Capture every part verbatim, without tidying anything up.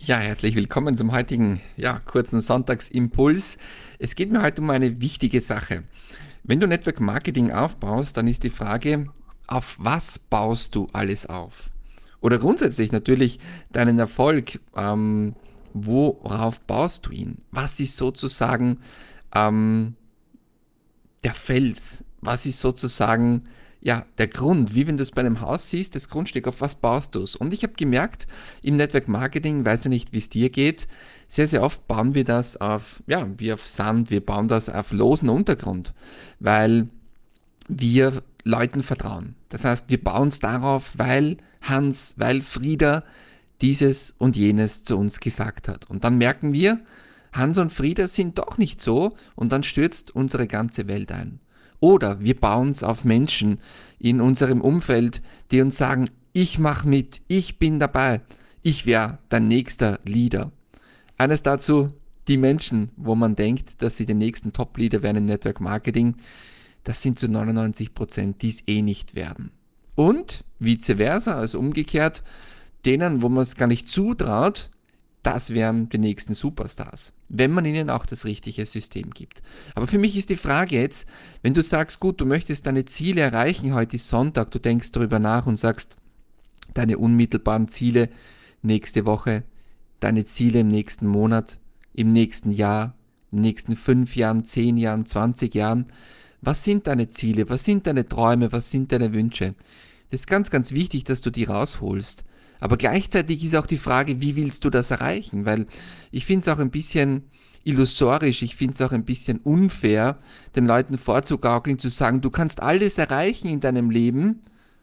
Ja, herzlich willkommen zum heutigen, ja, kurzen Sonntagsimpuls. Es geht mir heute um eine wichtige Sache. Wenn du Network Marketing aufbaust, dann ist die Frage, auf was baust du alles auf? Oder grundsätzlich natürlich deinen Erfolg, ähm, worauf baust du ihn? Was ist sozusagen ähm, der Fels? Was ist sozusagen ja, der Grund, wie wenn du es bei einem Haus siehst, das Grundstück, auf was baust du es? Und ich habe gemerkt, im Network Marketing, weiß ja nicht, wie es dir geht, sehr, sehr oft bauen wir das auf, ja, wie auf Sand, wir bauen das auf losen Untergrund, weil wir Leuten vertrauen. Das heißt, wir bauen es darauf, weil Hans, weil Frieda dieses und jenes zu uns gesagt hat. Und dann merken wir, Hans und Frieda sind doch nicht so und dann stürzt unsere ganze Welt ein. Oder wir bauen es auf Menschen in unserem Umfeld, die uns sagen, ich mache mit, ich bin dabei, ich wäre dein nächster Leader. Eines dazu, die Menschen, wo man denkt, dass sie den nächsten Top-Leader werden im Network Marketing, das sind zu neunundneunzig Prozent, die es eh nicht werden. Und vice versa, also umgekehrt, denen, wo man es gar nicht zutraut, das wären die nächsten Superstars, wenn man ihnen auch das richtige System gibt. Aber für mich ist die Frage jetzt, wenn du sagst, gut, du möchtest deine Ziele erreichen, heute ist Sonntag, du denkst darüber nach und sagst, deine unmittelbaren Ziele nächste Woche, deine Ziele im nächsten Monat, im nächsten Jahr, in den nächsten fünf Jahren, zehn Jahren, zwanzig Jahren. Was sind deine Ziele? Was sind deine Träume? Was sind deine Wünsche? Das ist ganz, ganz wichtig, dass du die rausholst. Aber gleichzeitig ist auch die Frage, wie willst du das erreichen? Weil ich finde es auch ein bisschen illusorisch, ich finde es auch ein bisschen unfair, den Leuten vorzugaukeln, zu sagen, du kannst alles erreichen in deinem Leben,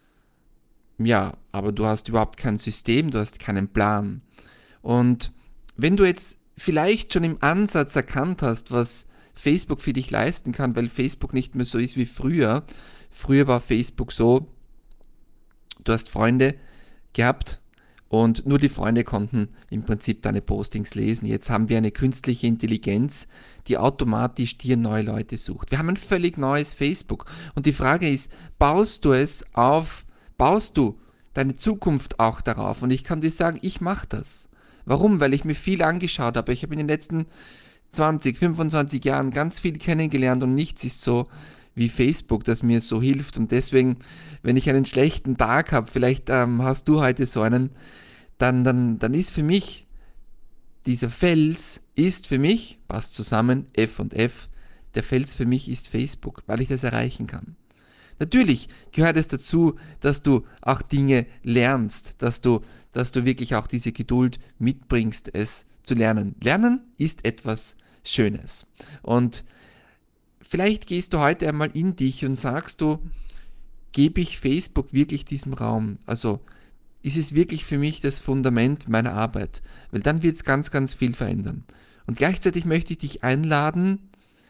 ja, aber du hast überhaupt kein System, du hast keinen Plan. Und wenn du jetzt vielleicht schon im Ansatz erkannt hast, was Facebook für dich leisten kann, weil Facebook nicht mehr so ist wie früher. Früher war Facebook so, du hast Freunde gehabt und nur die Freunde konnten im Prinzip deine Postings lesen. Jetzt haben wir eine künstliche Intelligenz, die automatisch dir neue Leute sucht. Wir haben ein völlig neues Facebook. Und die Frage ist, baust du es auf, baust du deine Zukunft auch darauf? Und ich kann dir sagen, ich mache das. Warum? Weil ich mir viel angeschaut habe. Ich habe in den letzten zwanzig, fünfundzwanzig Jahren ganz viel kennengelernt und nichts ist so wie Facebook, das mir so hilft. Und deswegen, wenn ich einen schlechten Tag habe, vielleicht ähm, hast du heute so einen, dann, dann, dann ist für mich dieser Fels, ist für mich, passt zusammen, F und F, der Fels für mich ist Facebook, weil ich das erreichen kann. Natürlich gehört es dazu, dass du auch Dinge lernst, dass du, dass du wirklich auch diese Geduld mitbringst, es zu lernen. Lernen ist etwas Schönes. Und vielleicht gehst du heute einmal in dich und sagst du, gebe ich Facebook wirklich diesem Raum? Also ist es wirklich für mich das Fundament meiner Arbeit? Weil dann wird es ganz, ganz viel verändern. Und gleichzeitig möchte ich dich einladen,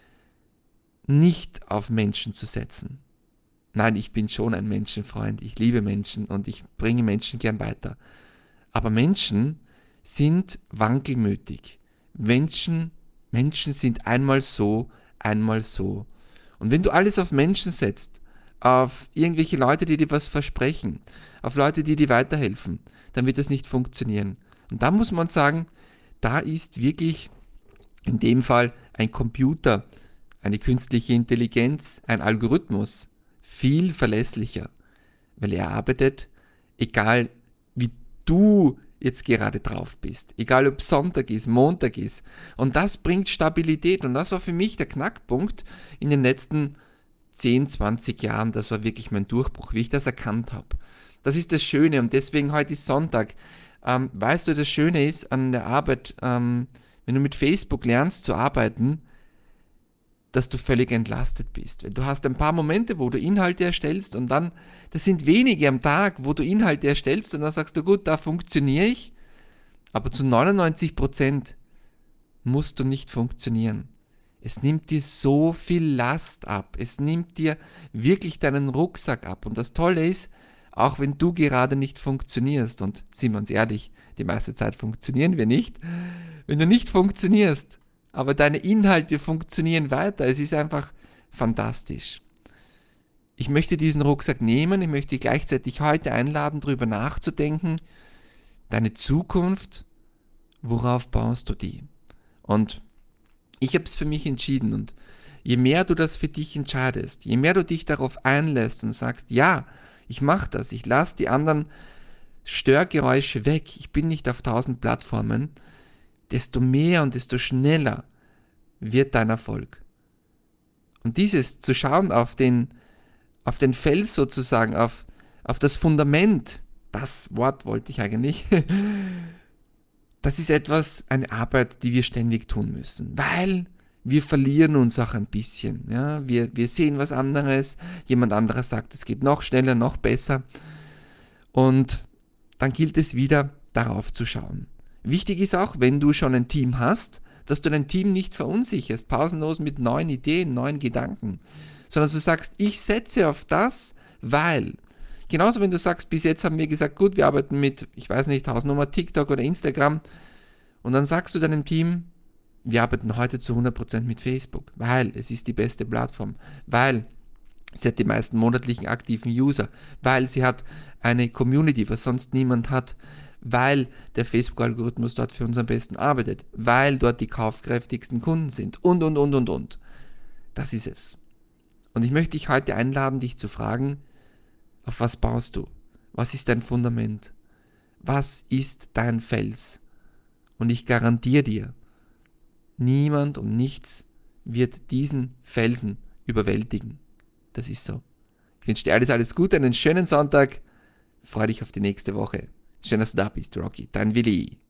nicht auf Menschen zu setzen. Nein, ich bin schon ein Menschenfreund, ich liebe Menschen und ich bringe Menschen gern weiter. Aber Menschen sind wankelmütig. Menschen, Menschen sind einmal so, einmal so. Und wenn du alles auf Menschen setzt, auf irgendwelche Leute, die dir was versprechen, auf Leute, die dir weiterhelfen, dann wird das nicht funktionieren. Und da muss man sagen, da ist wirklich in dem Fall ein Computer, eine künstliche Intelligenz, ein Algorithmus viel verlässlicher, weil er arbeitet, egal wie du jetzt gerade drauf bist. Egal ob Sonntag ist, Montag ist. Und das bringt Stabilität. Und das war für mich der Knackpunkt in den letzten zehn, zwanzig Jahren. Das war wirklich mein Durchbruch, wie ich das erkannt habe. Das ist das Schöne. Und deswegen heute ist Sonntag. Ähm, weißt du, das Schöne ist an der Arbeit, ähm, wenn du mit Facebook lernst zu arbeiten, dass du völlig entlastet bist. Du hast ein paar Momente, wo du Inhalte erstellst und dann, das sind wenige am Tag, wo du Inhalte erstellst und dann sagst du, gut, da funktioniere ich, aber zu neunundneunzig Prozent musst du nicht funktionieren. Es nimmt dir so viel Last ab, es nimmt dir wirklich deinen Rucksack ab und das Tolle ist, auch wenn du gerade nicht funktionierst und sind wir uns ehrlich, die meiste Zeit funktionieren wir nicht, wenn du nicht funktionierst, aber deine Inhalte funktionieren weiter. Es ist einfach fantastisch. Ich möchte diesen Rucksack nehmen, ich möchte gleichzeitig heute einladen, darüber nachzudenken, deine Zukunft, worauf baust du die? Und ich habe es für mich entschieden und je mehr du das für dich entscheidest, je mehr du dich darauf einlässt und sagst, ja, ich mache das, ich lasse die anderen Störgeräusche weg, ich bin nicht auf tausend Plattformen, desto mehr und desto schneller wird dein Erfolg. Und dieses zu schauen auf den, auf den Fels sozusagen, auf, auf das Fundament, das Wort wollte ich eigentlich, das ist etwas, eine Arbeit, die wir ständig tun müssen, weil wir verlieren uns auch ein bisschen. Ja? Wir, wir sehen was anderes, jemand anderes sagt, es geht noch schneller, noch besser und dann gilt es wieder, darauf zu schauen. Wichtig ist auch, wenn du schon ein Team hast, dass du dein Team nicht verunsicherst, pausenlos mit neuen Ideen, neuen Gedanken, sondern du sagst, ich setze auf das, weil. Genauso, wenn du sagst, bis jetzt haben wir gesagt, gut, wir arbeiten mit, ich weiß nicht, Hausnummer TikTok oder Instagram und dann sagst du deinem Team, wir arbeiten heute zu hundert Prozent mit Facebook, weil es ist die beste Plattform, weil sie hat die meisten monatlichen aktiven User, weil sie hat eine Community, was sonst niemand hat, weil der Facebook-Algorithmus dort für uns am besten arbeitet, weil dort die kaufkräftigsten Kunden sind und, und, und, und, und. Das ist es. Und ich möchte dich heute einladen, dich zu fragen, auf was baust du? Was ist dein Fundament? Was ist dein Fels? Und ich garantiere dir, niemand und nichts wird diesen Felsen überwältigen. Das ist so. Ich wünsche dir alles, alles Gute, einen schönen Sonntag. Freue dich auf die nächste Woche. Schön, dass du da bist, Rocky. Dein Willi.